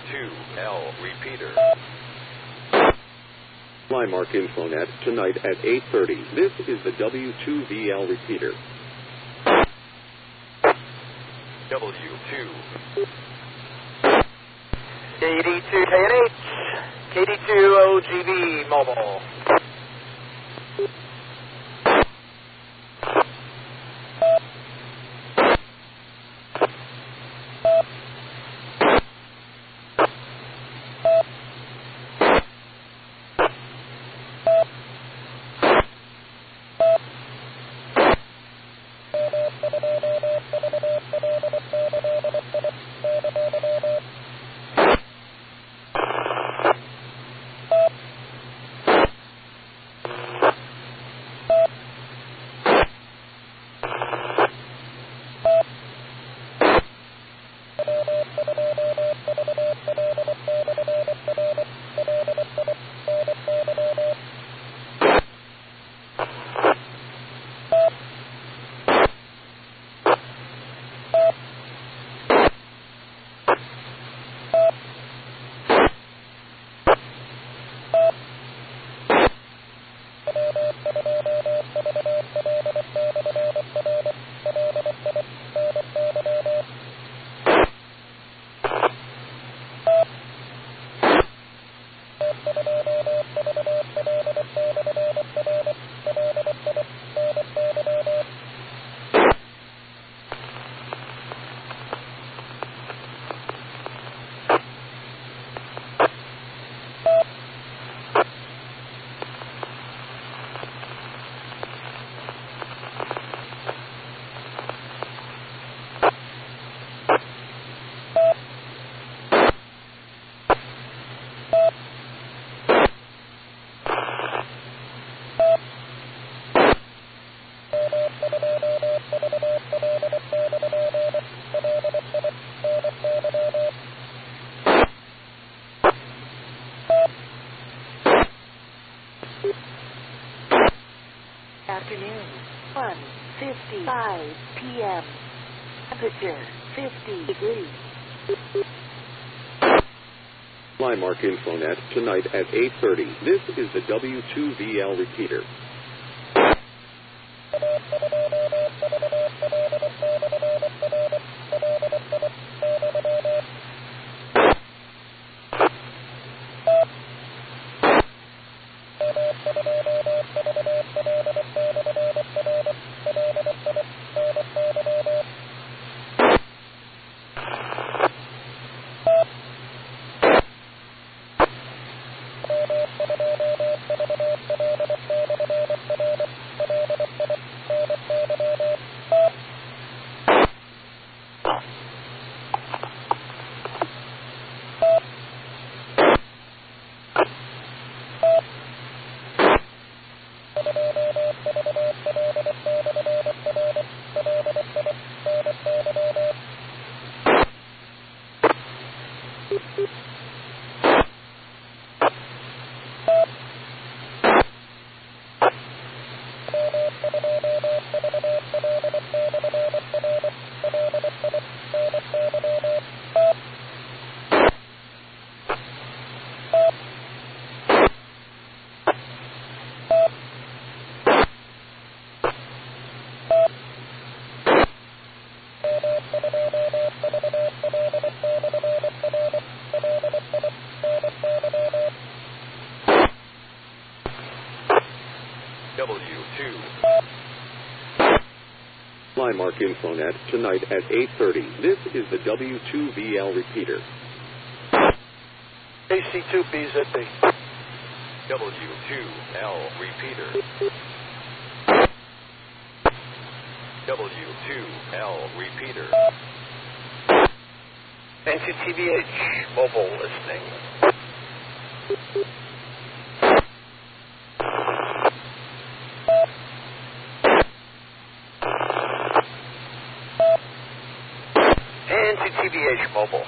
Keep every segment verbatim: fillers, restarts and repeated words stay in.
two L repeater. Flymark Infonet tonight at eight thirty. This is the W two V L repeater. W two. K D two K N H, K D two O G B mobile. Afternoon, one fifty-five p m Temperature fifty degrees. Flymark Infonet tonight at eight thirty. This is the W two V L repeater. W two. Flymark Infonet tonight at eight thirty. This is the W two V L repeater. A C two B Z B. W two L repeater. W two L repeater. N two T V H mobile listening. N two T V H mobile.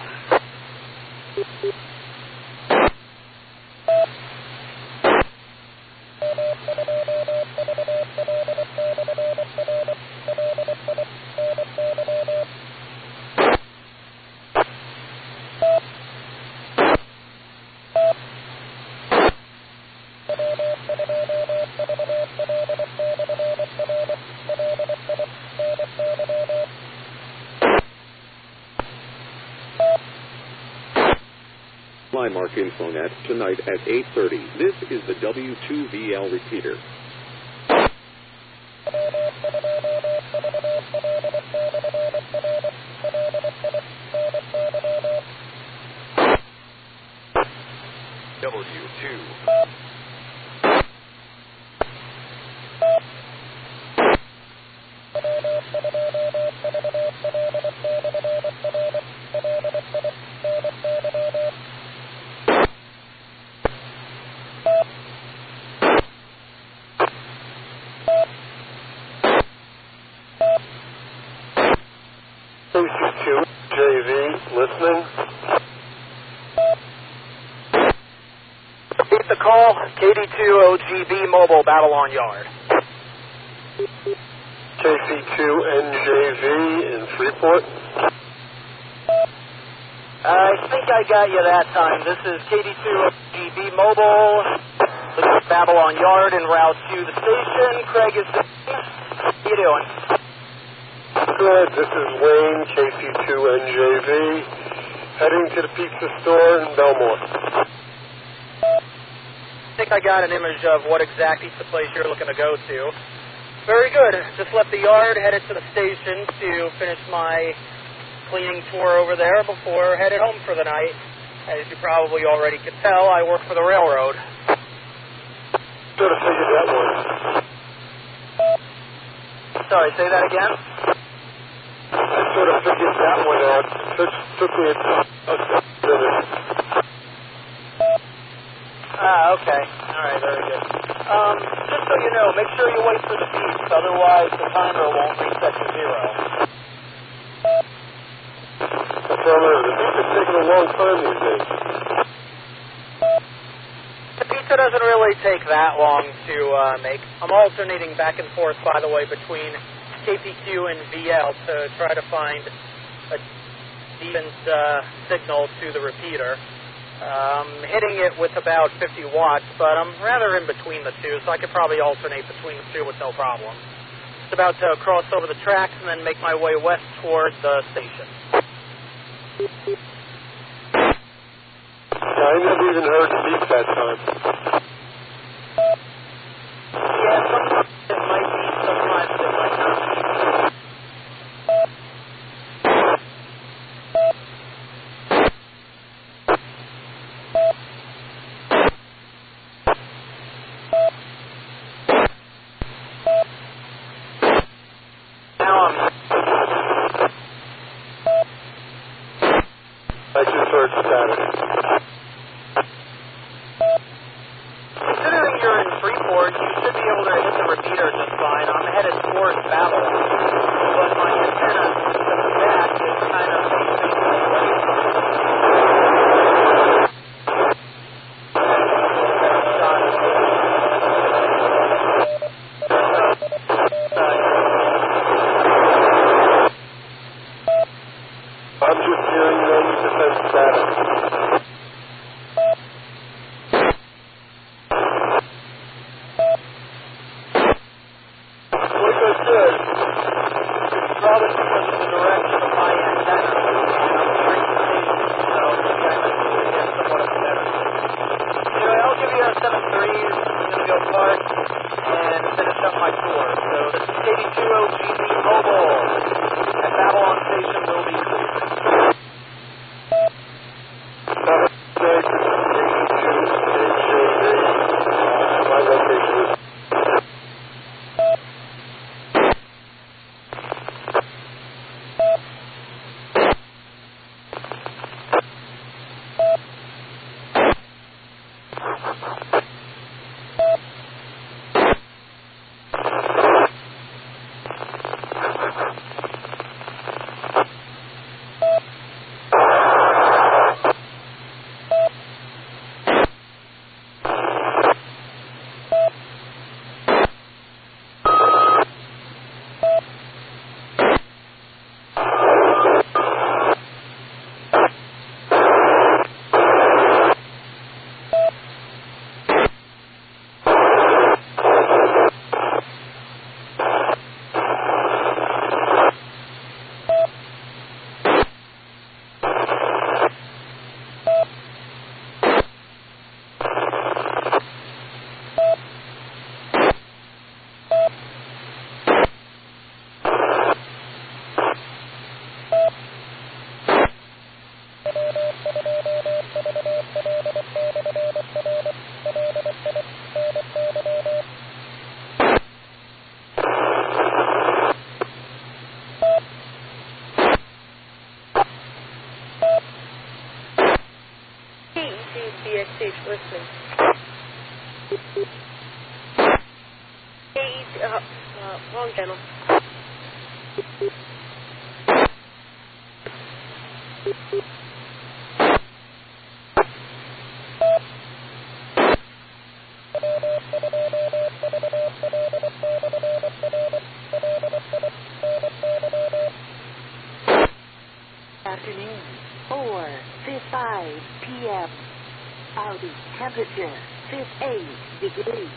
Flymark Infonet tonight at eight thirty. This is the W two V L repeater. W two. K C two J V, listening. Repeat the call, K D two O G B Mobile, Babylon Yard. K C two N J V in Freeport. I think I got you that time. This is K D two O G B Mobile. This is Babylon Yard en route to the station. Craig is there. How you doing? Good, this is Wayne, K C two N J V, heading to the pizza store in Belmore. I think I got an image of what exact pizza place you're looking to go to. Very good. Just left the yard, headed to the station to finish my cleaning tour over there before headed home for the night. As you probably already can tell, I work for the railroad. Sort of figured that one. Sorry, say that again? I sort of figured that one out. Took, took me a, a minute. Ah, okay. All right, very good. Um, just so you know, make sure you wait for the beeps, otherwise the timer won't reset to zero. Affirmative. The beep is taking a long time these days. The pizza doesn't really take that long to uh, make. I'm alternating back and forth, by the way, between K P Q and V L to try to find a decent uh, signal to the repeater. Um, hitting it with about fifty watts, but I'm rather in between the two, so I could probably alternate between the two with no problem. Just about to cross over the tracks and then make my way west toward the station. Yeah, I never even heard the beep that time. Yeah, sometimes it might be, sometimes it might not be. I just heard static. Considering you're in Freeport, you should be able to hit the repeater just fine. I'm headed towards Babel, but my antenna to the back is kind of facing away from me. I'm just hearing ninety percent static. Like I said, it's probably because of the direction of my antenna. I'm hearing the station, so maybe I might be able to get somewhat of a better signal. Anyway, I'll give you a seven three. I'm going to go park and finish up my tour. So this is K D two O G B Mobile, and Babylon Station will be clear. My location is Engage, listening. Hey, uh, uh, wrong channel. Afternoon, four fifty-five p.m. Cloudy, temperature fifty-eight degrees.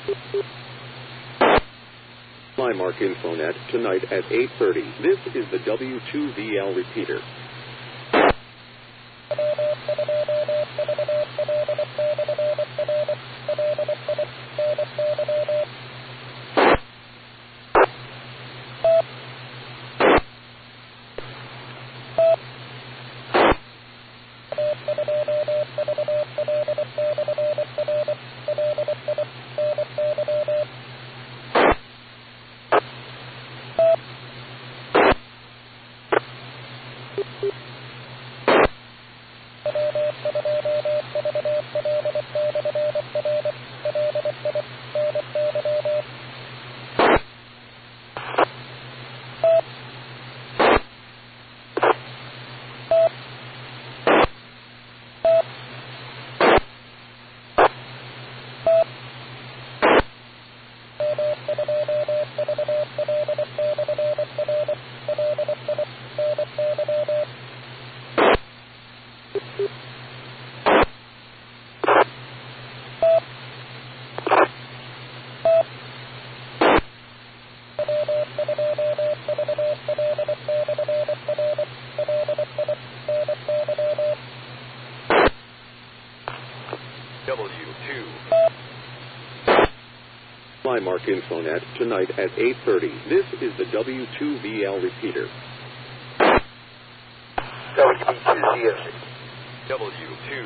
Flymark Infonet tonight at eight thirty. This is the W two V L repeater. W two. Flymark Infonet tonight at eight thirty. This is the W two V L repeater. W two Z F. W two.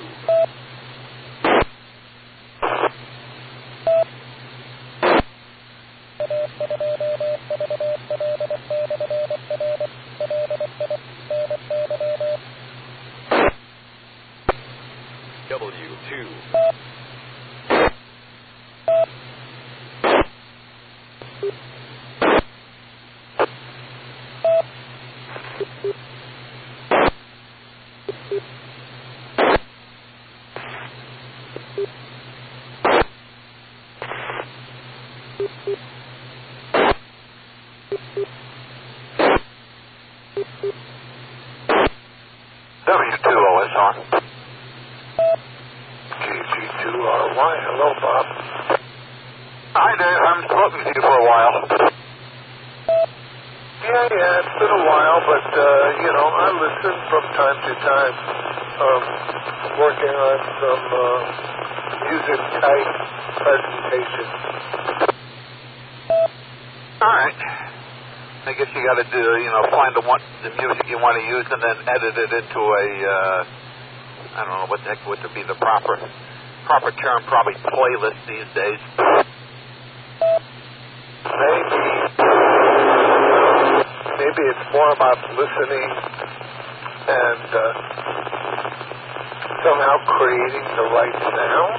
W two. W two O S on. G G two R Y. Hello, Bob. Hi, Dave. I haven't spoken to you for a while. Yeah, yeah, it's been a while, but, uh, you know, I listen from time to time. Um, working on some, uh, music type presentations. All right. I guess you got to do, you know, find the one, the music you want to use and then edit it into a, uh, I don't know what the heck would be the proper, proper term, probably playlist these days. Maybe, maybe it's more about listening and uh, somehow creating the right sound.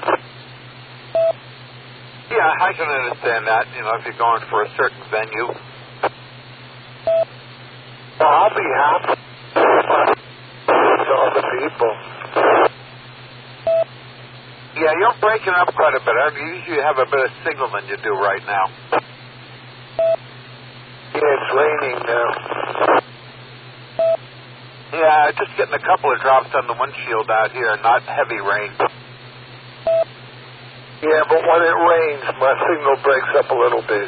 Yeah, I can understand that, you know, if you're going for a certain venue. Well, I'll be happy to other people. Yeah, you're breaking up quite a bit. I usually have a bit of signal than you do right now. Yeah, it's raining now. Yeah, just getting a couple of drops on the windshield out here, not heavy rain. Yeah, but when it rains, my signal breaks up a little bit.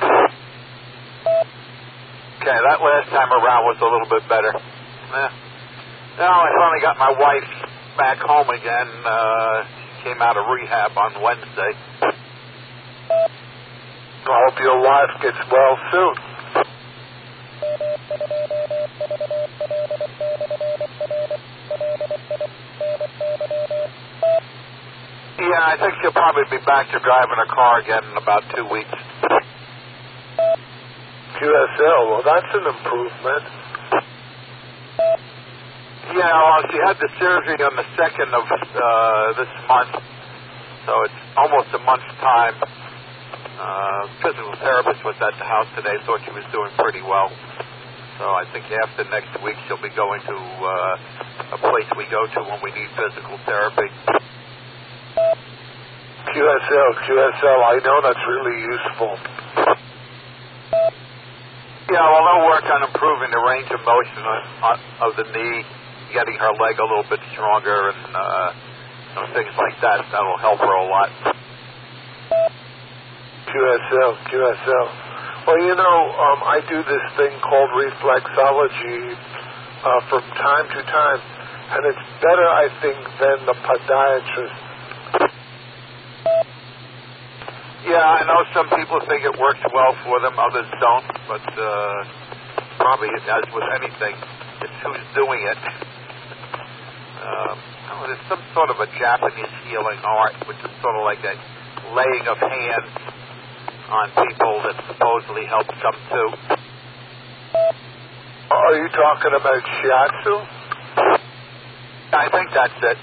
Okay, that last time around was a little bit better. Eh. Now I finally got my wife back home again. Uh, she came out of rehab on Wednesday. I hope your wife gets well soon. Yeah, I think she'll probably be back to driving a car again in about two weeks. Q S L, well, that's an improvement. Yeah, well, she had the surgery on the second of uh, this month, so it's almost a month's time. Uh, physical therapist was at the house today, thought she was doing pretty well. So I think after next week she'll be going to uh, a place we go to when we need physical therapy. Q S L, Q S L, I know that's really useful. Yeah, well, they'll work on improving the range of motion on, on, of the knee, getting her leg a little bit stronger, and uh, you know, things like that. That'll help her a lot. Q S L, Q S L. Well, you know, um, I do this thing called reflexology uh, from time to time, and it's better, I think, than the podiatrist. Yeah, I know some people think it works well for them, others don't, but uh, probably as with anything, it's who's doing it. Um, oh, there's some sort of a Japanese healing art, which is sort of like a laying of hands on people that supposedly helps some too. Are you talking about shiatsu? I think that's it.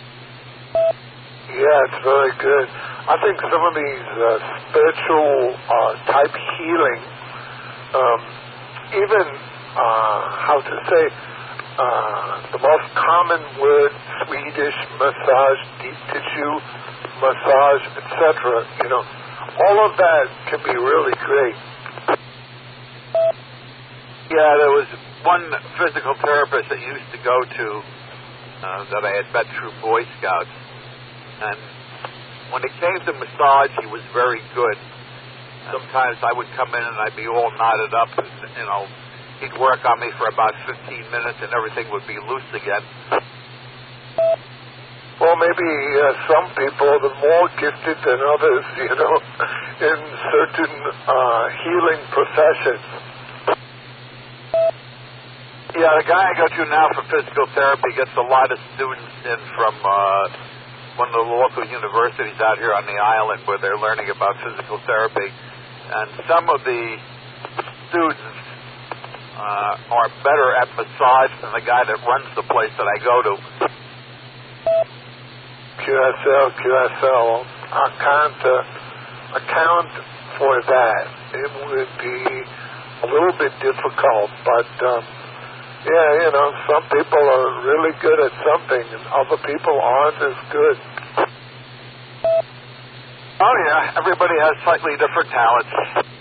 Yeah, it's very good. I think some of these uh, spiritual uh, type healing, um, even, uh, how to say, uh, the most common word, Swedish massage, deep tissue massage, et cetera, you know, all of that can be really great. Yeah, there was one physical therapist that used to go to uh, that I had met through Boy Scouts, and when it came to massage, he was very good. Sometimes I would come in and I'd be all knotted up, and, you know, he'd work on me for about fifteen minutes and everything would be loose again. Well, maybe uh, some people are more gifted than others, you know, in certain uh, healing professions. Yeah, the guy I go to now for physical therapy gets a lot of students in from uh, one of the local universities out here on the island where they're learning about physical therapy. And some of the students uh, are better at massage than the guy that runs the place that I go to. Q S L, Q S L, I can't uh, account for that. It would be a little bit difficult, but um, yeah, you know, some people are really good at something and other people aren't as good. Oh yeah, everybody has slightly different talents.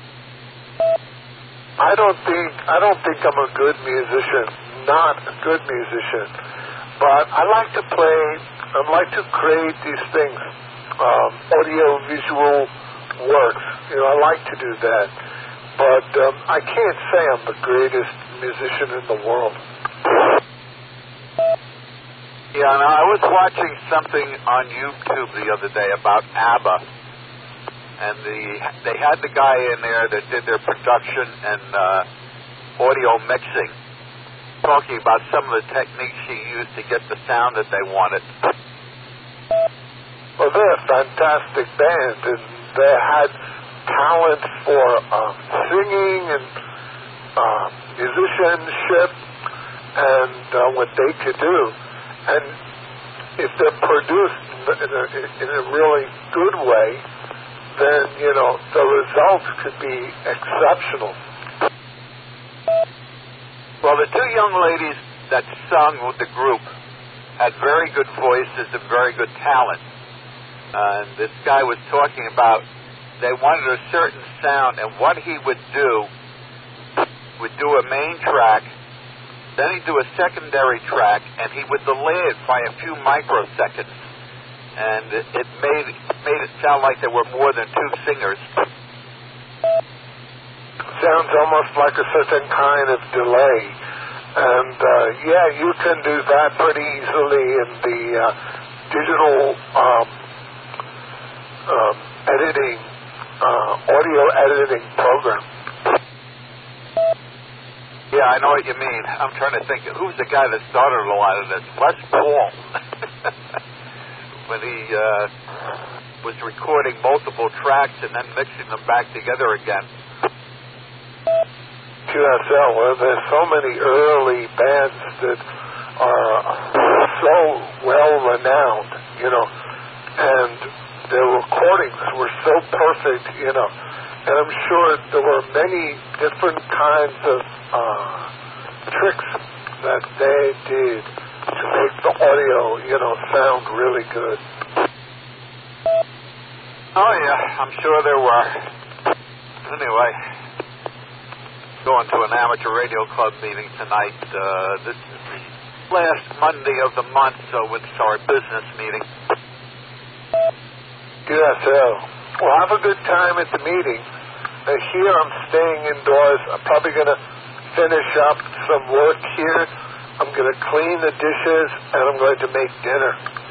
I don't think I don't think I'm a good musician, not a good musician, but I like to play. I like to create these things, um, audio-visual works. You know, I like to do that, but um, I can't say I'm the greatest musician in the world. Yeah, now I was watching something on YouTube the other day about ABBA, and the they had the guy in there that did their production and uh, audio mixing, talking about some of the techniques he used to get the sound that they wanted. Well, they're a fantastic band, and they had talent for um, singing and uh, musicianship and uh, what they could do. And if they're produced in a, in a really good way, then, you know, the results could be exceptional. Well, the two young ladies that sung with the group had very good voices and very good talent. And this guy was talking about they wanted a certain sound, and what he would do would do a main track, then he'd do a secondary track, and he would delay it by a few microseconds. And it, it made made it sound like there were more than two singers. Sounds almost like a certain kind of delay. And, uh, yeah, you can do that pretty easily in the uh, digital um, um, editing, uh, audio editing program. Yeah, I know what you mean. I'm trying to think, who's the guy that started a lot of this? Les Paul. When he uh, was recording multiple tracks and then mixing them back together again. Q S L, well, there's so many early bands that are so well renowned, you know, and their recordings were so perfect, you know, and I'm sure there were many different kinds of uh, tricks that they did to make the audio, you know, sound really good. Oh, yeah, I'm sure there were. Anyway, going to an amateur radio club meeting tonight. Uh, this is the last Monday of the month, so it's our business meeting. Q S L. Well, have a good time at the meeting. Uh, here I'm staying indoors. I'm probably going to finish up some work here. I'm going to clean the dishes, and I'm going to make dinner.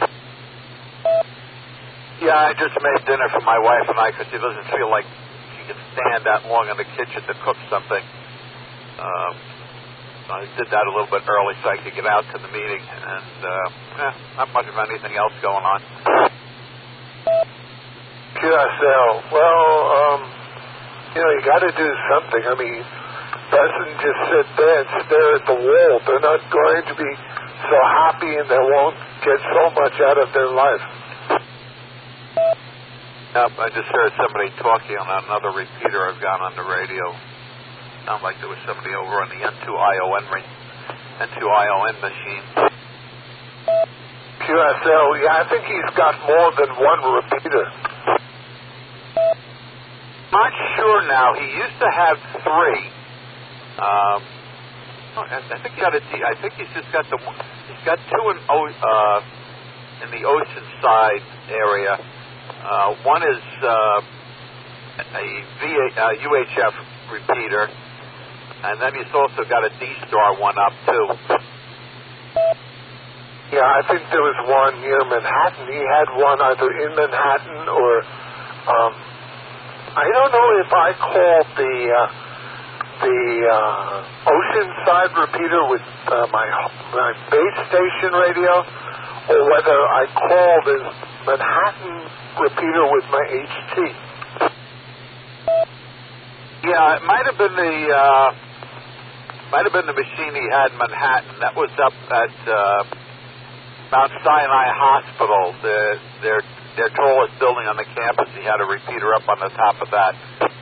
Yeah, I just made dinner for my wife and I because she doesn't feel like she can stand that long in the kitchen to cook something. Um, I did that a little bit early so I could get out to the meeting, and uh, eh, not much of anything else going on. Q S L. Well, um, you know, you got to do something. I mean, doesn't just sit there and stare at the wall. They're not going to be so happy, and they won't get so much out of their life. Yep, I just heard somebody talking on another repeater I've got on the radio. Sounded like there was somebody over on the N two I O N ring, N two I O N machine. Q S L, yeah, I think he's got more than one repeater. Not sure now. He used to have three. Um, I think he had a. I think he's just got the. He's got two in uh, in the Oceanside area. Uh, one is uh, a V A, uh, U H F repeater, and then he's also got a D-Star one up too. Yeah, I think there was one near Manhattan. He had one either in Manhattan or um, I don't know if I called the uh, the uh, Oceanside repeater with uh, my my base station radio, or whether I called his Manhattan repeater with my H T. Yeah, it might have been the uh, might have been the machine he had in Manhattan. That was up at uh, Mount Sinai Hospital, the, their their tallest building on the campus. He had a repeater up on the top of that.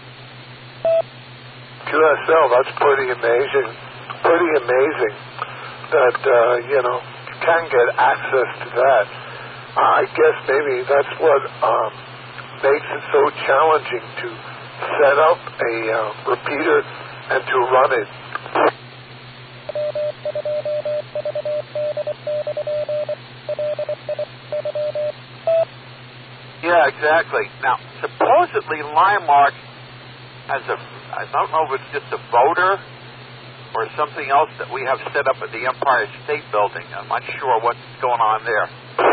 Q S L, that's pretty amazing. Pretty amazing that uh, you know you can get access to that. I guess maybe that's what um, makes it so challenging to set up a uh, repeater and to run it. Yeah, exactly. Now, supposedly Limemark has a, I don't know if it's just a voter or something else that we have set up at the Empire State Building. I'm not sure what's going on there.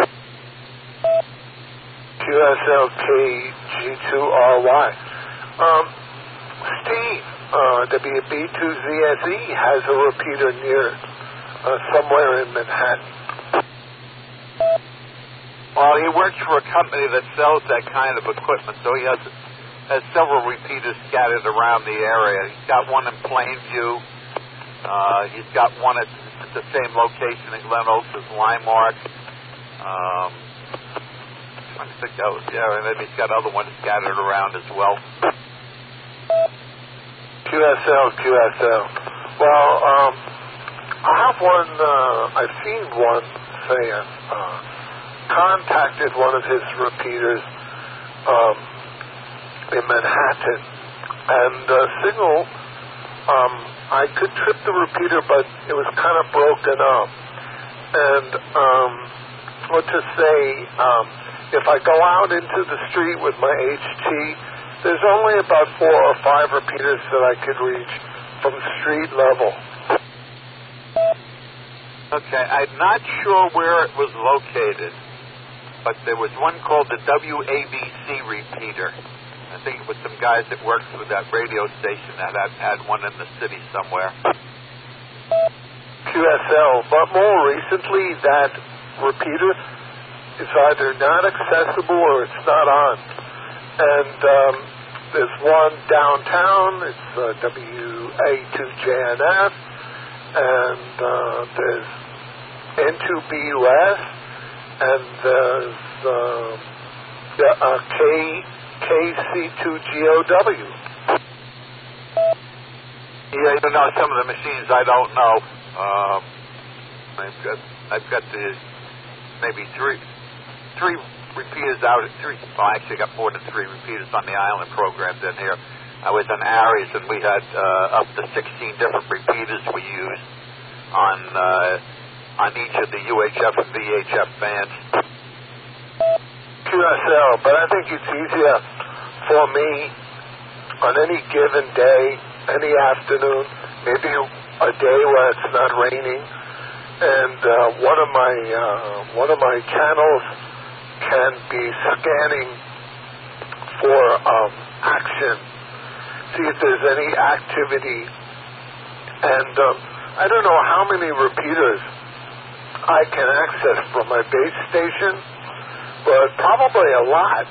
Q S L K G two R Y. Um, Steve, uh, W B two Z S E has a repeater near uh, somewhere in Manhattan. Well, he works for a company that sells that kind of equipment, so he has has several repeaters scattered around the area. He's got one in Plainview. Uh, he's got one at, at the same location in Glen Oaks as Limemark. Um, I think that was, yeah, and then he's got other ones scattered around as well. Q S L, Q S L. Well, um, I have one, uh, I've seen one, say, uh, contacted one of his repeaters um, in Manhattan, and uh, signal, um, I could trip the repeater, but it was kind of broken up. And um, what to say, um, if I go out into the street with my H T, there's only about four or five repeaters that I could reach from street level. Okay, I'm not sure where it was located, but there was one called the W A B C repeater. I think it was some guys that worked for that radio station that had, had one in the city somewhere. Q S L, but more recently, that repeater is either not accessible or it's not on. And um, there's one downtown, it's uh, W A two J N F, and uh, there's N two B U S, and there's uh, the, uh, K, K C two G O W. Yeah, you know, some of the machines I don't know. Um, I've got, I've got the maybe three, three repeaters out. Three, well, I actually got more than three repeaters on the island programs in here. I was in Aries, and we had uh, up to sixteen different repeaters we used on uh, on each of the U H F and V H F bands. Q S L, but I think it's easier for me on any given day, any afternoon, maybe a day where it's not raining, and uh, one of my uh, one of my channels can be scanning for um, action, see if there's any activity, and um, I don't know how many repeaters I can access from my base station, but probably a lot.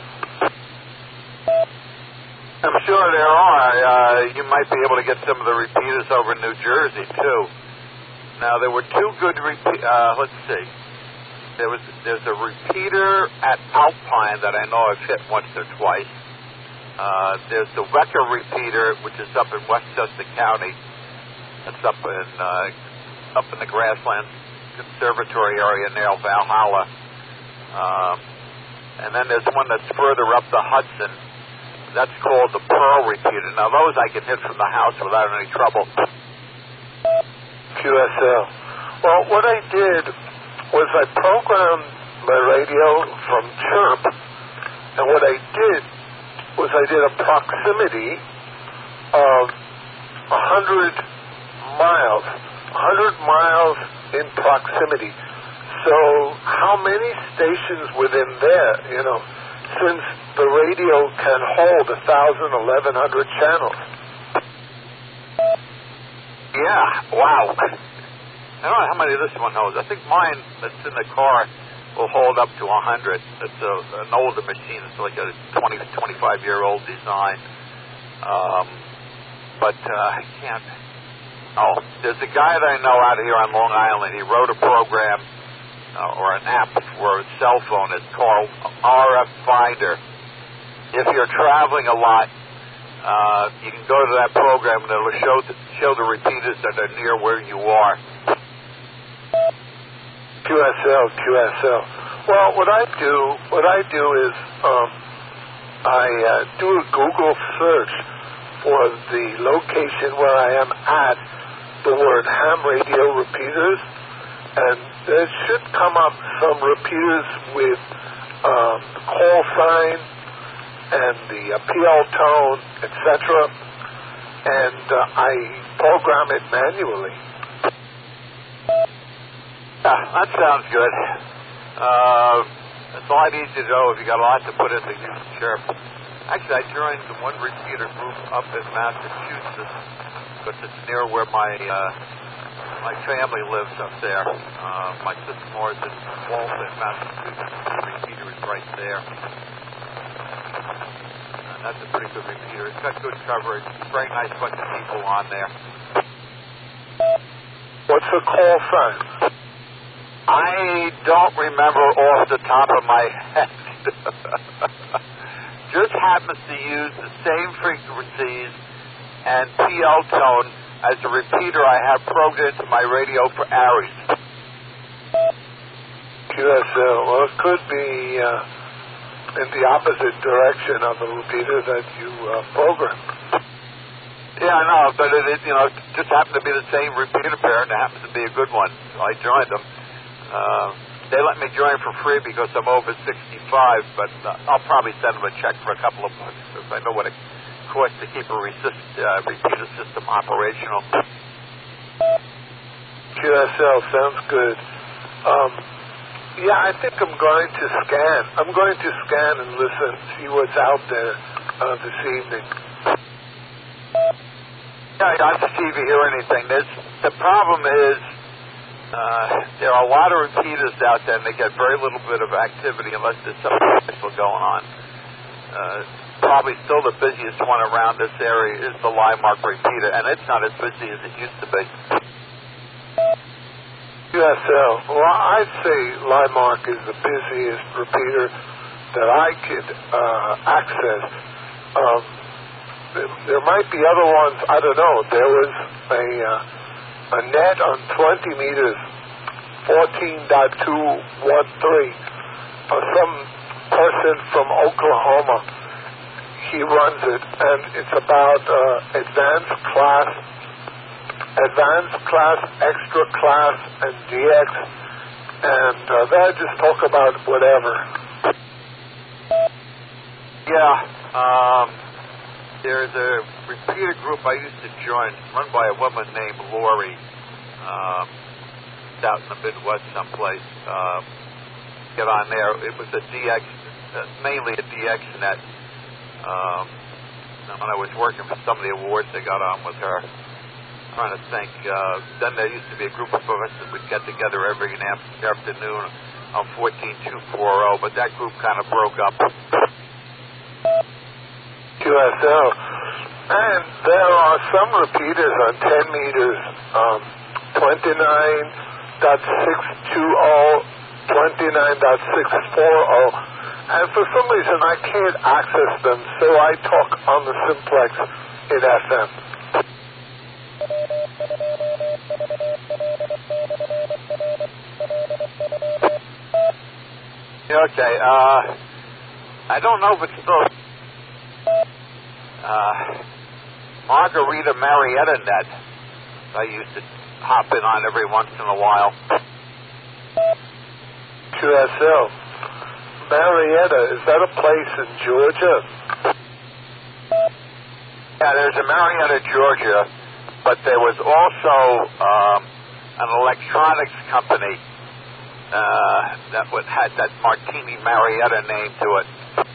I'm sure there are. Uh, you might be able to get some of the repeaters over in New Jersey, too. Now, there were two good repeat. Uh, let's see. There was there's a repeater at Alpine that I know I've hit once or twice. Uh, there's the Wecker repeater, which is up in Westchester County. That's up in uh, up in the Grasslands Conservatory area near Valhalla. Um, and then there's one that's further up the Hudson. That's called the Pearl repeater. Now, those I can hit from the house without any trouble. Q S L. Well, what I did was I programmed my radio from Chirp, and what I did was I did a proximity of one hundred miles. one hundred miles in proximity. So how many stations within there, you know, since the radio can hold one thousand, eleven hundred channels? Yeah, wow. I don't know how many this one holds. I think mine that's in the car will hold up to one hundred. It's a, an older machine. It's like a twenty, twenty-five-year-old design. Um, but uh, I can't... Oh, there's a guy that I know out here on Long Island. He wrote a program uh, or an app for a cell phone. It's called R F Finder. If you're traveling a lot, uh, you can go to that program and it'll show the, show the repeaters that are near where you are. Q S L, Q S L. Well, what I do, what I do is um, I uh, do a Google search for the location where I am at the word ham radio repeaters, and there should come up some repeaters with um, the call sign and the uh, P L tone, et cetera, and uh, I program it manually. Yeah, that sounds good. Uh, it's a lot easier to know if you got a lot to put into Houston Sheriff. Actually, I joined the one repeater group up in Massachusetts because it's near where my uh, my family lives up there. Uh, my sister-in-law is in Walton, Massachusetts. The repeater is right there. And that's a pretty good repeater. It's got good coverage. Very nice bunch of people on there. What's the call sign? I don't remember off the top of my head. Just happens to use the same frequencies and P L tone as the repeater I have programmed into my radio for Aries. Q S L. Well, it could be uh, in the opposite direction of the repeater that you uh, programmed. Yeah, I know, but it, it you know, just happened to be the same repeater pair, and it happens to be a good one. So I joined them. Uh, they let me join for free because I'm over sixty-five, but uh, I'll probably send them a check for a couple of bucks because I know what it costs to keep a resist, uh, repeater system operational. Q S L sounds good. Um, yeah, I think I'm going to scan. I'm going to scan and listen, see what's out there uh, this evening. Yeah, not to see if you hear anything. There's, the problem is uh, there are a lot of repeaters out there, and they get very little bit of activity unless there's something special going on. Uh, probably still the busiest one around this area is the Limemark repeater, and it's not as busy as it used to be. Q S L. Well, I'd say Limark is the busiest repeater that I could uh, access. Um, there might be other ones. I don't know. There was a uh, a net on twenty meters, fourteen point two one three. Uh, some person from Oklahoma, he runs it, and it's about uh, advanced class, advanced class, extra class, and D X, and uh, they just talk about whatever. Yeah, um, there's a repeater group I used to join, run by a woman named Lori, um, out in the Midwest someplace. Uh, get on there. It was a D X, uh, mainly a D X net. Um, when I was working for some of the awards they got on with her, I'm trying to think. Uh, then there used to be a group of us that would get together every afternoon on fourteen two forty, but that group kind of broke up. Q S L. And there are some repeaters on ten meters, um, twenty-nine point six two zero, twenty-nine point six four zero, and for some reason I can't access them, so I talk on the simplex in F M. Okay, uh, I don't know if it's still uh, Margarita Marietta net. I used to hop in on every once in a while. Q S L. Marietta, is that a place in Georgia? Yeah, there's a Marietta, Georgia, but there was also um, an electronics company uh, that would, had that Martini Marietta name to it.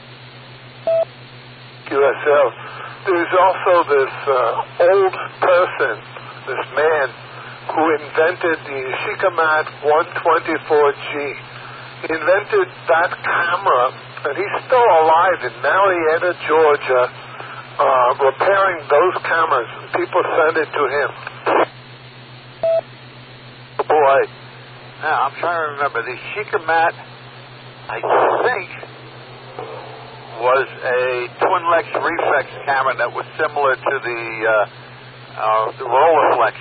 Q S L. There's also this uh, old person, this man, who invented the Shikamat one twenty-four G. He invented that camera, and he's still alive in Marietta, Georgia, uh, repairing those cameras. People send it to him. Boy, now I'm trying to remember. The Shikamat, I think, was a Twinlex Reflex camera that was similar to the uh, uh, the Rolleiflex.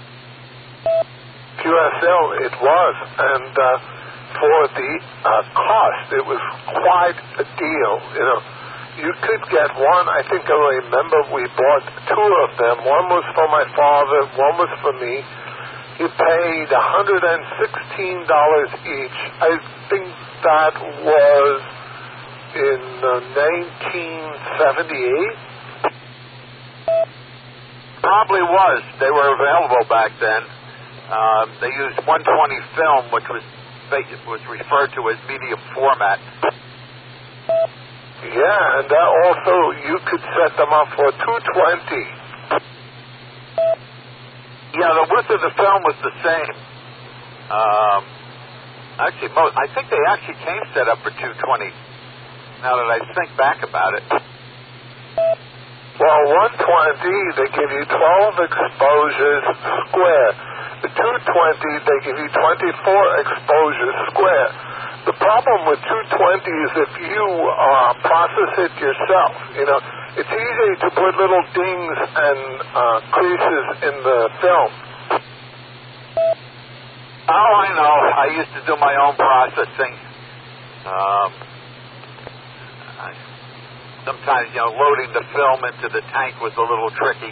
Q S L, it was, and uh, for the uh, cost, it was quite a deal. You know, you could get one. I think I remember we bought two of them. One was for my father, one was for me. He paid one hundred sixteen dollars each. I think that was in uh, nineteen seventy-eight. Probably was. They were available back then. Um, they used one twenty film, which was was referred to as medium format. Yeah, and that also you could set them up for two twenty. Yeah, the width of the film was the same. Um, actually, most, I think they actually came set up for two twenty. Now that I think back about it. Well, one twenty, they give you twelve exposures square. The two twenty, they give you twenty-four exposures square. The problem with two twenty is if you uh, process it yourself, you know, it's easy to put little dings and uh, creases in the film. Oh, I know. I used to do my own processing. Um, I, sometimes, you know, loading the film into the tank was a little tricky.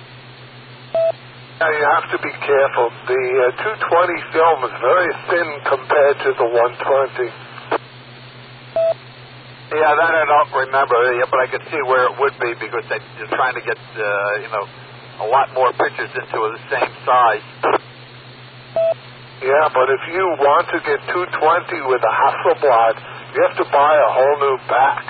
Now, you have to be careful. The uh, two twenty film is very thin compared to the one twenty. Yeah, that I don't remember, yeah, but I could see where it would be because they, they're trying to get, uh, you know, a lot more pictures into the same size. Yeah, but if you want to get two twenty with a Hasselblad, you have to buy a whole new back.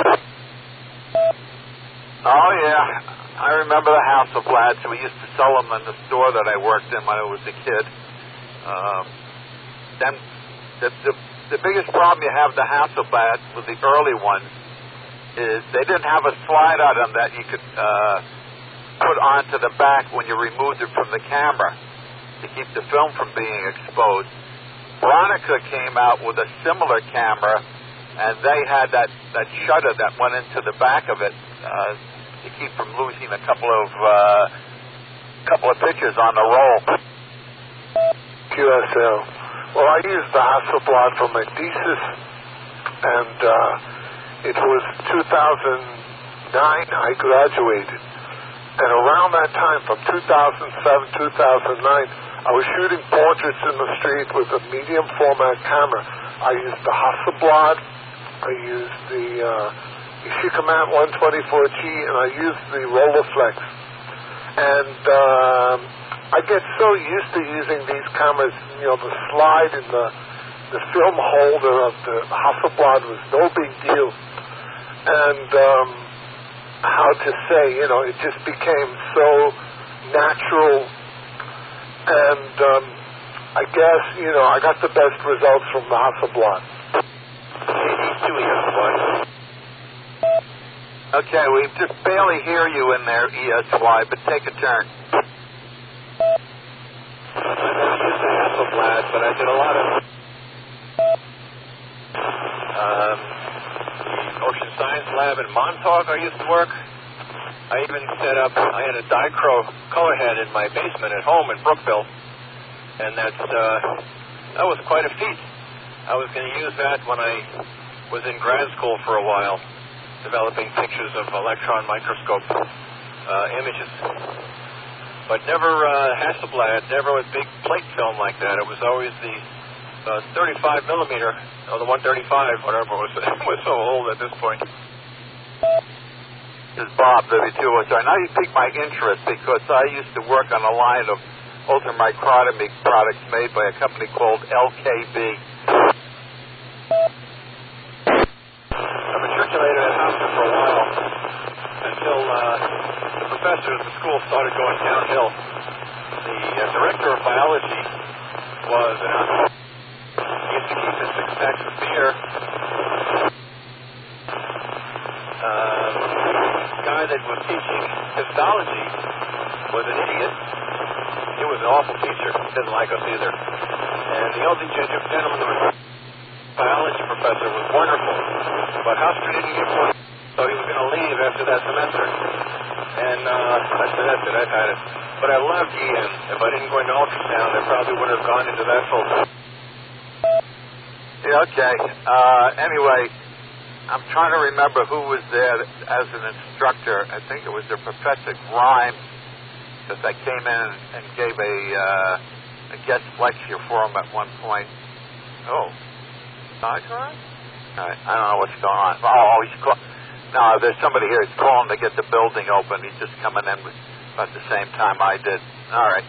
Oh, yeah. I remember the Hasselblads. We used to sell them in the store that I worked in when I was a kid. Um, then the, the, the biggest problem you have with the Hasselblad with the early ones is they didn't have a slide on them that you could uh, put onto the back when you removed it from the camera. to keep the film from being exposed. Bronica came out with a similar camera, and they had that, that shutter that went into the back of it uh, to keep from losing a couple of uh, couple of pictures on the roll. Q S L. Well, I used the Hasselblad for my thesis, and uh, it was two thousand nine I graduated. And around that time, from two thousand seven, two thousand nine, I was shooting portraits in the street with a medium format camera. I used the Hasselblad, I used the uh, Ishikamat one twenty-four G, and I used the Rolleiflex. And um, I get so used to using these cameras, you know, the slide in the, the film holder of the Hasselblad was no big deal. And um, how to say, you know, it just became so natural. And um, I guess, you know, I got the best results from the Hasselblad. Okay, we just barely hear you in there, E S Y, but take a turn. I never used the Hasselblad, but I did a lot of um, the Ocean Science Lab in Montauk I used to work. I even set up, I had a Dichro color head in my basement at home in Brookville, and that's, uh, that was quite a feat. I was going to use that when I was in grad school for a while, developing pictures of electron microscope uh, images. But never uh, Hasselblad, never with big plate film like that. It was always the uh, thirty-five millimeter, or the one thirty-five, whatever it was. It was so old at this point. This is Bob, W two O S R. Now you piqued my interest because I used to work on a line of ultramicrotomy products made by a company called L K B. I matriculated at Hopkins for a while until uh, the professor at the school started going downhill. The uh, director of biology was an alcoholic. He used to keep his six packs of beer. Uh, the guy that was teaching histology was an idiot. He was an awful teacher. He didn't like us either. And the only gentleman that was biology professor was wonderful, but Huster didn't give one, so he was going to leave after that semester. And uh, I said, that's it, I've had it. But I loved E M. If I didn't go into ultrasound, I probably would have gone into that full time. Yeah, okay. Uh, anyway, I'm trying to remember who was there as an instructor. I think it was the Professor Grimes, because I came in and gave a, uh, a guest lecture for him at one point. Oh. All right. I don't know what's going on. Oh, he's call- no, there's somebody here who's calling to get the building open. He's just coming in about the same time I did. All right.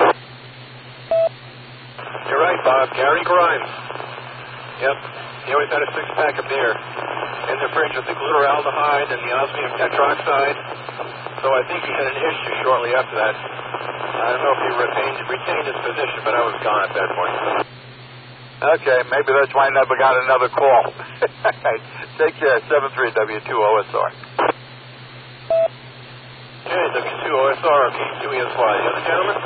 You're right, Bob. Gary Grimes. Yep. He always had a six-pack of beer in the fridge with the glutaraldehyde and the osmium tetroxide. So I think he had an issue shortly after that. I don't know if he retained, retained his position, but I was gone at that point. Okay, maybe that's why I never got another call. Take care, seven three W two O S R. Okay, W two O S R, K two E S Y. The other gentleman?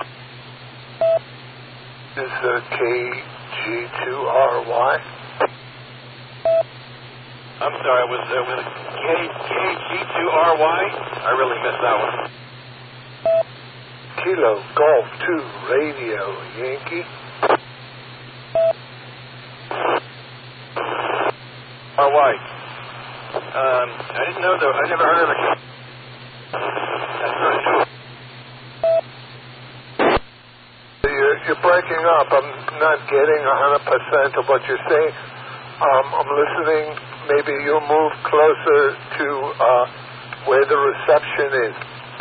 Is uh, K G two R Y? I'm sorry, was uh, with K G two R Y? I really missed that one. Kilo Golf two Radio Yankee. R Y. Um, I didn't know though. I never heard of it. That's not new. You're, you're breaking up. I'm not getting one hundred percent of what you're saying. Um, I'm listening. Maybe you'll move closer to uh, where the reception is.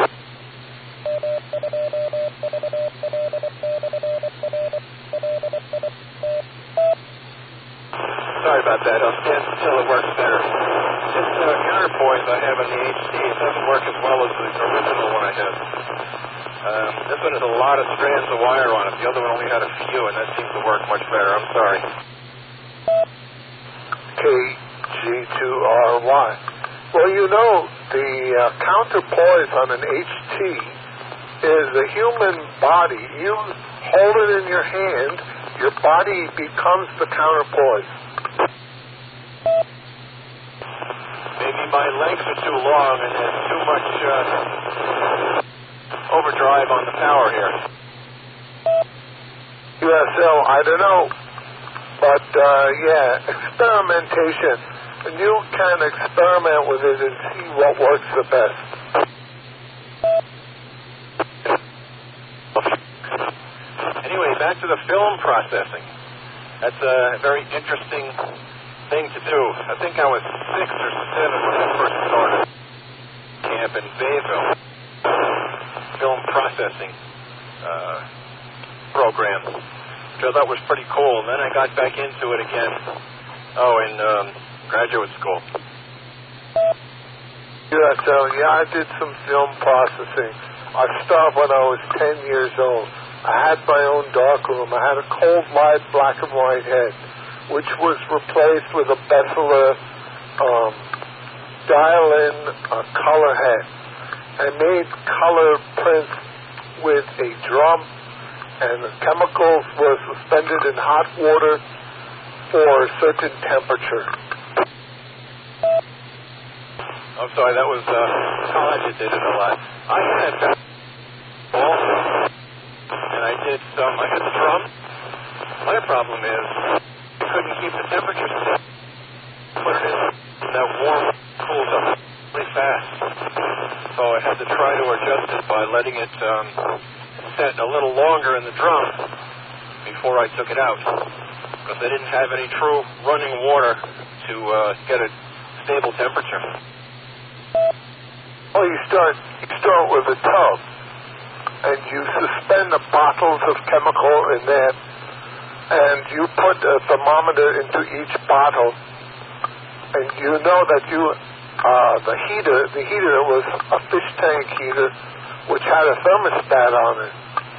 Sorry about that. I'll stand until it works better. This uh, counterpoise I have on the H D, it doesn't work as well as the original one I have. Um, this one has a lot of strands of wire on it. The other one only had a few, and that seems to work much better. I'm sorry. K G two R Y. Well, you know, the uh, counterpoise on an H T is the human body. You hold it in your hand, your body becomes the counterpoise. Maybe my legs are too long and there's too much uh, overdrive on the power here. U S L, I don't know. But, uh, yeah, experimentation. And you can experiment with it and see what works the best. Anyway, back to the film processing. That's a very interesting thing to do. I think I was six or seven when I first started camp in Bayville. Film processing uh, program, which I thought was pretty cool. And then I got back into it again. Oh, in um, graduate school. U S L, yeah, I did some film processing. I started when I was ten years old. I had my own darkroom. I had a cold light black and white head, which was replaced with a Besseler um, dial-in uh, color head. I made color prints with a drum, and the chemicals were suspended in hot water for a certain temperature. I'm sorry, that was uh, college. I did it a lot. I had also, and I did some. I did the drum. My problem is I couldn't keep the temperature set. Put it in that warm, cools up really fast. So I had to try to adjust it by letting it um, set a little longer in the drum before I took it out, because I didn't have any true running water to uh, get a stable temperature. Well, you start you start with a tub, and you suspend the bottles of chemical in there, and you put a thermometer into each bottle, and you know that you uh, the heater the heater was a fish tank heater, which had a thermostat on it.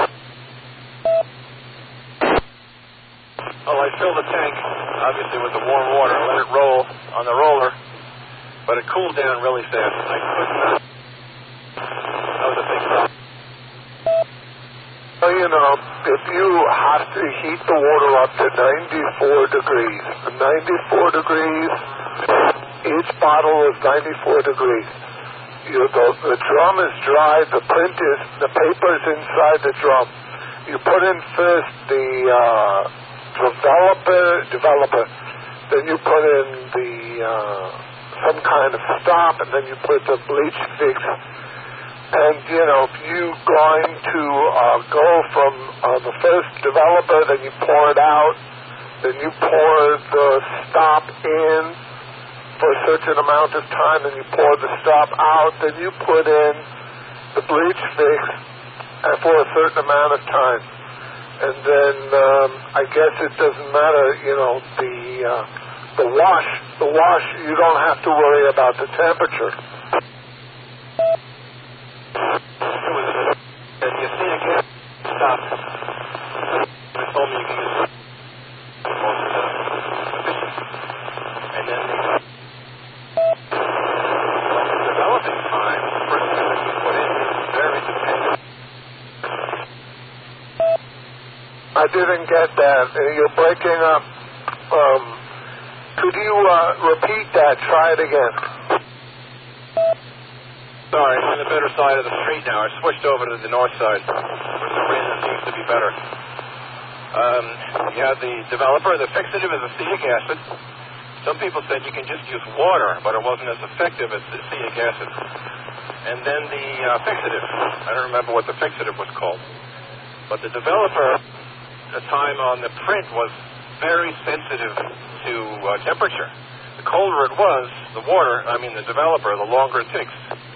Oh, I filled the tank, obviously, with the warm water, let it roll on the roller, but it cooled down really fast. I could not. That was a big problem. Well, you know, if you have to heat the water up to ninety-four degrees, ninety-four degrees, each bottle is ninety-four degrees. You, the, the drum is dry, the print is, the paper is inside the drum. You put in first the uh, developer, developer, then you put in the uh, some kind of stop, and then you put the bleach fix. And, you know, if you're going to uh, go from uh, the first developer, then you pour it out, then you pour the stop in for a certain amount of time, and you pour the stop out, then you put in the bleach fix uh, for a certain amount of time. And then um, I guess it doesn't matter, you know, the uh, the wash, the wash, you don't have to worry about the temperature. It was, and you see again, stop. They told me you can use most of the and then the developing time, the first thing that you put in is very dependent. I didn't get that. You're breaking up. Um, could you uh, repeat that? Try it again. Sorry, I'm on the better side of the street now. I switched over to the north side. For some reason, it seems to be better. Um, you have the developer. The fixative is acetic acid. Some people said you can just use water, but it wasn't as effective as acetic acid. And then the uh, fixative. I don't remember what the fixative was called. But the developer, the time on the print was very sensitive to uh, temperature. The colder it was, the water, I mean the developer, the longer it takes.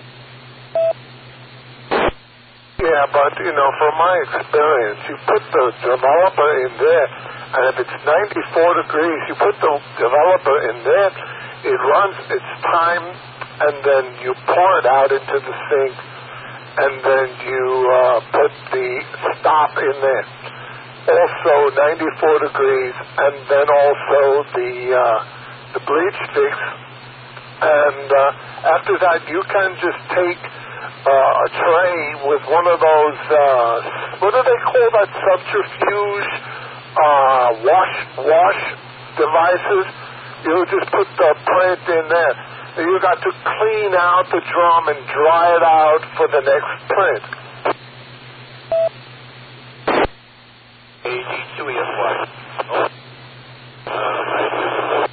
Yeah, but, you know, from my experience, you put the developer in there, and if it's ninety-four degrees, you put the developer in there, it runs its time, and then you pour it out into the sink, and then you uh, put the stop in there. Also ninety-four degrees, and then also the, uh, the bleach fix, and uh, after that, you can just take uh, a tray with one of those, uh, what do they call that subterfuge uh, wash wash devices? You just put the print in there. You got to clean out the drum and dry it out for the next print. A G two E S Y. Oh. Uh,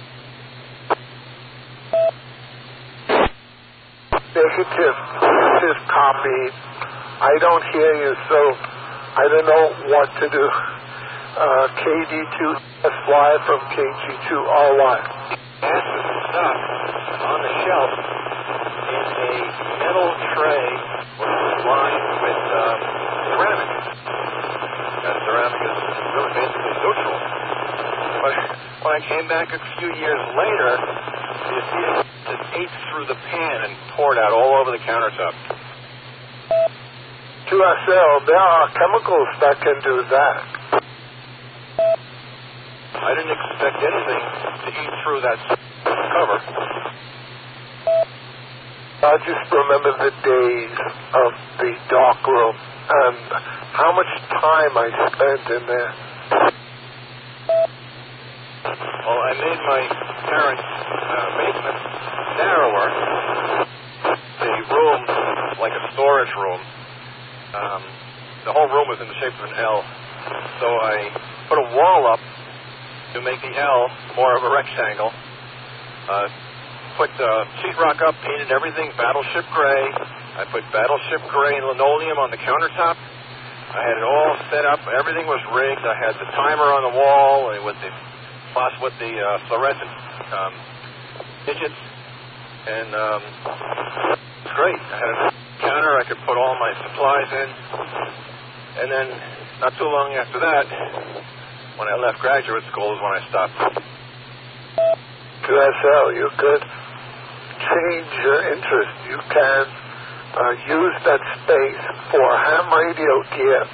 Negative. This is copied. I don't hear you, so I don't know what to do. Uh, K D two S Y from K G two R Y. Acid stuff on the shelf in a metal tray which was lined with um, ceramic. That ceramic is really basically neutral. But when I came back a few years later, the acetic just ate through the pan and poured out all over the countertop. Q S L, there are chemicals that can do that. I didn't expect anything to eat through that cover. I just remember the days of the dark room and how much time I spent in there. Well, I made my parents' uh, basement narrower. The room, like a storage room, um, the whole room was in the shape of an L. So I put a wall up to make the L more of a rectangle. Uh, put uh, sheetrock up, painted everything Battleship gray. I put Battleship gray linoleum on the countertop. I had it all set up. Everything was rigged. I had the timer on the wall with the with the uh, fluorescent um, digits, and um, it was great. I had a counter. I could put all my supplies in, and then not too long after that, when I left graduate school, is when I stopped. Q S L, you could change your interest. You can uh, use that space for ham radio gear.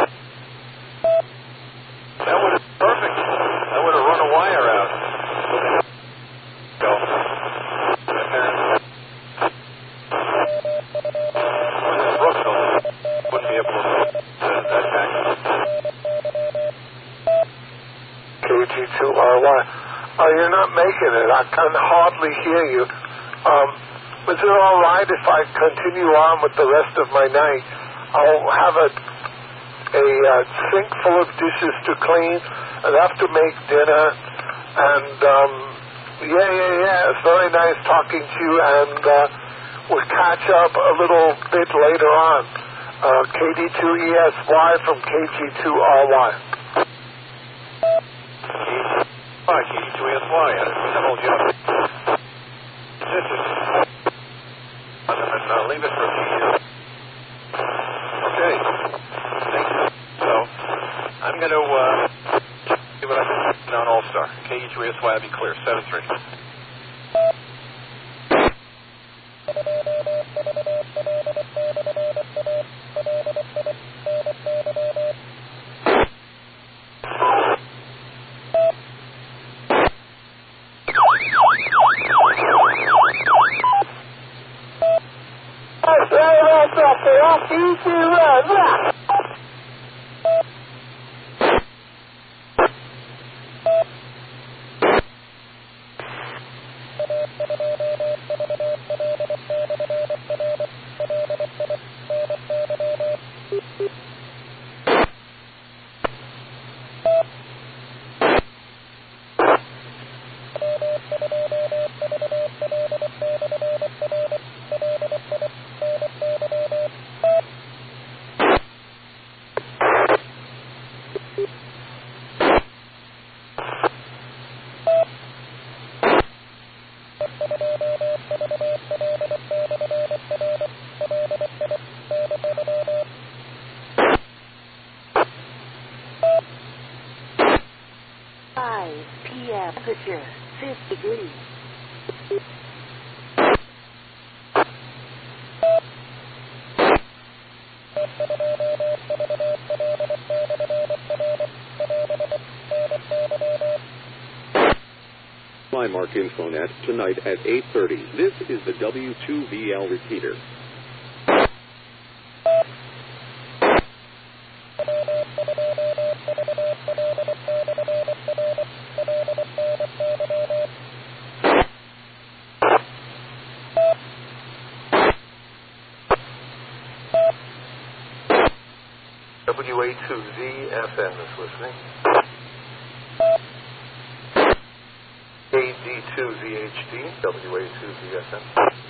That would have been perfect. I would have run a wire out. Go. My parents. When in Brooksville, wouldn't be able to make that, that package. K G two R Y. Oh, you're not making it. I can hardly hear you. Um, is it all right if I continue on with the rest of my night? I'll have a, a uh, sink full of dishes to clean and have to make dinner. And, um, yeah, yeah, yeah. It's very nice talking to you. And uh, we'll catch up a little bit later on. Uh, K D two E S Y from K G two R Y. Hi, K D two E S Y. I didn't mean to hold you up. Sisters. I'm going to uh, leave it for a few years. Okay. Thank you. So, I'm going to uh, see what I can do on All-Star. K D two E S Y, I'll be clear. seven three. five p.m. Temperature fifth degree. Flymark Infonet tonight at eight thirty. This is the W two V L repeater. W A two Z F M is listening. K D two Z H D, W A two Z F M.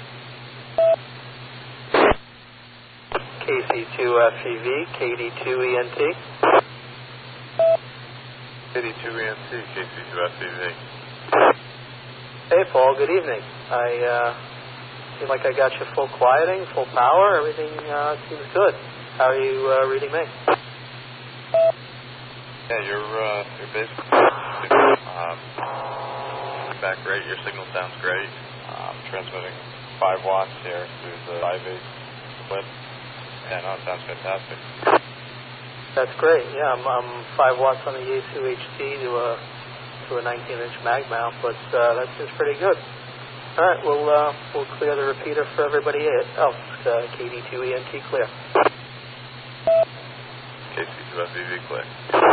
K C two F E V, K D two E N T. K D two E N T, K C two F E V. Hey, Paul, good evening. I uh, seem like I got you full quieting, full power. Everything uh, seems good. How are you uh, reading me? Yeah, you're, uh, you're basically um, back great. Your signal sounds great. Um, transmitting five watts here through the five eight split. Yeah, no, it sounds fantastic. That's great. Yeah, I'm, I'm five watts on the Yaesu H T to a to a nineteen inch mag mount, but uh, that seems pretty good. All right, we'll uh, we'll clear the repeater for everybody else. Uh, K D two E N T clear. K C two F E V clear.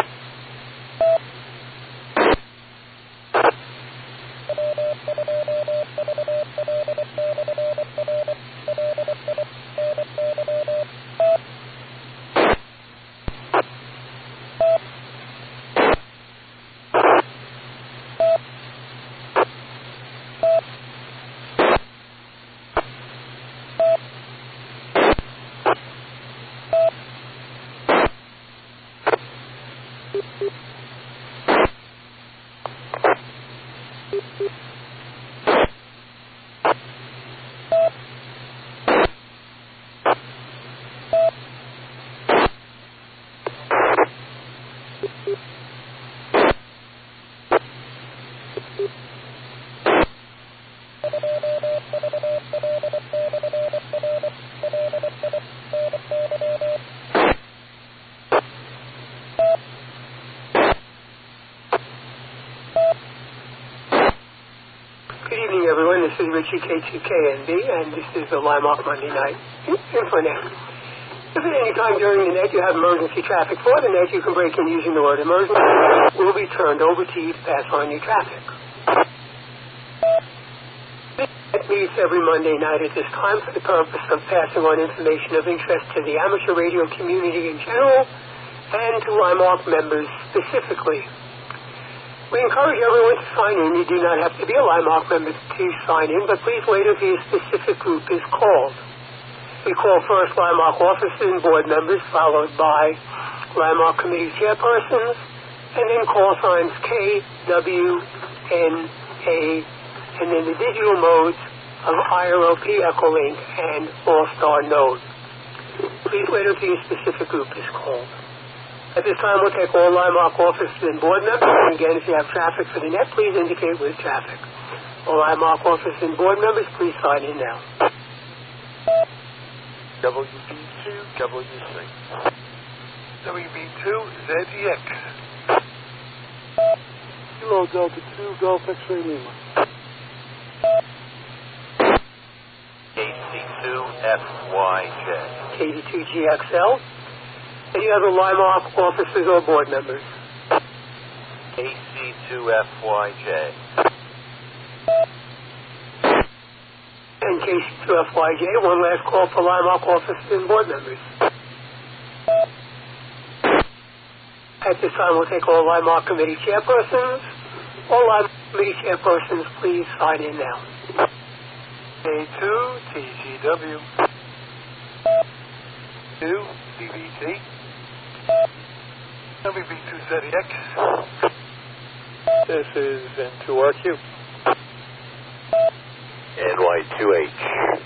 This is Richie K two K N B, and this is the Limeoff Monday Night Infonet. If at any time during the net you have emergency traffic for the net, you can break in using the word emergency. It will be turned over to you to pass on your traffic. The net meets every Monday night at this time for the purpose of passing on information of interest to the amateur radio community in general and to Limeoff members specifically. We encourage everyone to sign in. You do not have to be a Limeoff member to sign in, but please wait until your specific group is called. We call first Limeoff officers and board members, followed by Limeoff committee chairpersons, and then call signs K, W, N, A, and then the digital modes of I R O P, Echolink, and All-Star Node. Please wait until your specific group is called. At this time, we'll take all Limeoff officers and board members. And again, if you have traffic for the net, please indicate with traffic. All Limeoff officers and board members, please sign in now. W B two W C. W B two Z E X. Kilo Delta two Golf X-Ray Lima. K C two F Y J. K D two G X L. Any other Limeoff officers or board members? K C two F Y J. And K C two F Y J, one last call for Limeoff officers and board members. At this time, we'll take all Limeoff committee chairpersons. All Limeoff committee chairpersons, please sign in now. A two T G W. two D B T. W B two Z E X. This is N two R Q. N Y two H.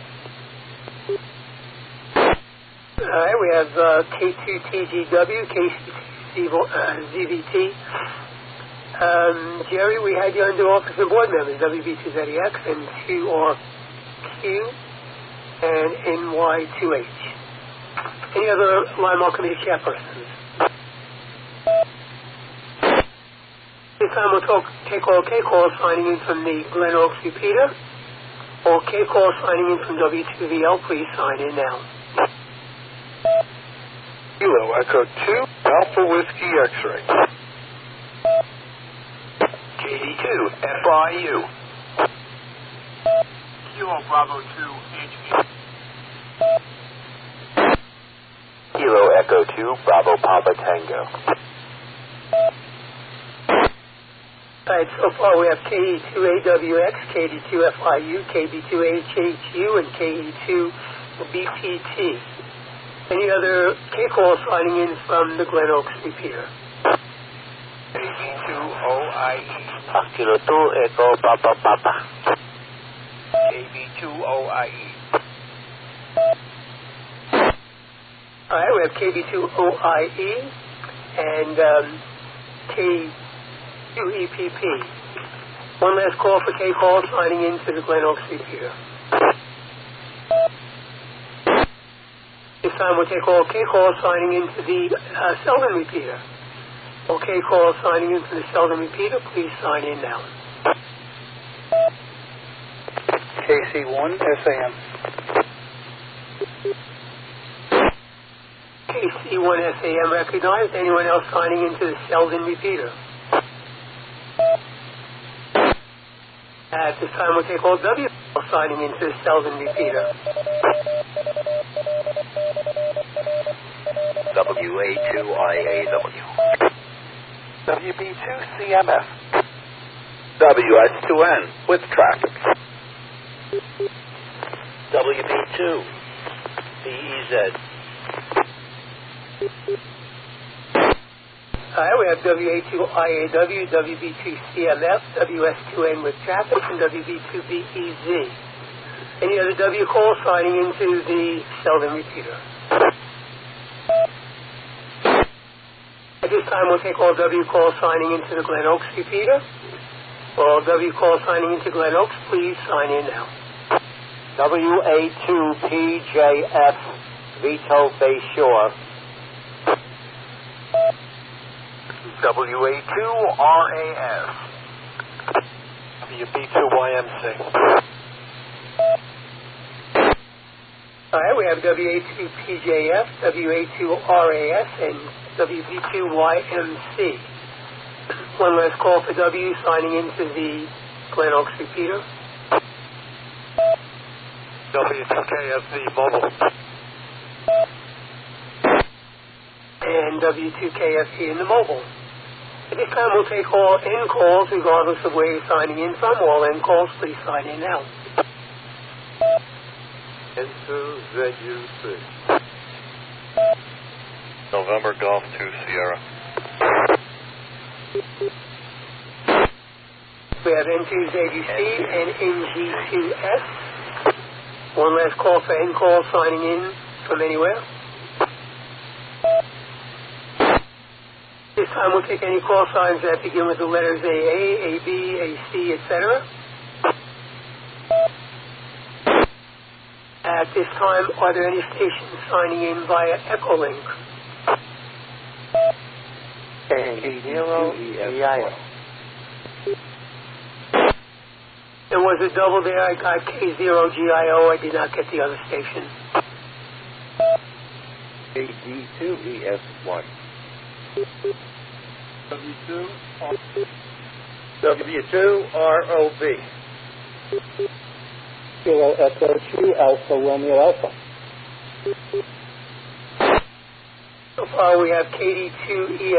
All right, we have uh, K two T G W, K C two Z V T. Um, Jerry, we had you under office and board members, W B two Z E X, N two R Q, and N Y two H. Any other Limeoff committee chairpersons? This time we'll talk, take all K-calls signing in from the Glen Oaks repeater. All K-calls signing in from W two V L, please sign in now. Kilo Echo two Alpha Whiskey X-Ray. K D two F I U. Kilo Bravo two H E. Kilo Echo two, Bravo Papa Tango. All right, so far we have K E two A W X, K D two F I U, K B two H H U, and K E two B P T. Any other K-calls signing in from the Glen Oaks repeater? K B two O I E. Kilo two, Echo Papa Papa. K B two O I E. All right, we have K B two O I E and um, K two E P P. One last call for K-calls signing in to the Glen Oaks repeater. This time we'll take all K-calls signing into the uh, Selden repeater. All K-calls signing into the Selden repeater, please sign in now. K C one S A M. K C one S A M recognized. Anyone else signing into the Selden repeater? At this time we'll take all W signing into the Selden repeater. W A two I A W. W B two C M F. W S two N with traffic. W B two B E Z. All right, we have W A two I A W, W B two C M F, W S two N with traffic, and W B two B E Z. Any other W calls signing into the Selden repeater? At this time, we'll take all W calls signing into the Glen Oaks repeater. All W calls signing into Glen Oaks, please sign in now. W A two P J F, Vito Bay Shore. W A two R A S. W B two Y M C. All right, we have W A two P J F, W A two R A S, and W B two Y M C. One last call for W signing into the Glen Oaks repeater. W two K F V Mobile. And W two K F E in the mobile. At this time, we'll take all N calls, regardless of where you're signing in from. All N calls, please sign in now. Enter Z U C. November Golf two Sierra. We have N two Z U C and N G two S. One last call for N calls signing in from anywhere. This time we'll take any call signs that begin with the letters A A, A B, A C, et cetera. At this time, are there any stations signing in via Echolink? K zero G I O. There was a double there. I got K zero G I O. I did not get the other station. K D two E S one. W two W two R O V. Kilo Echo two Alpha Romeo Alpha. So far we have K D two E S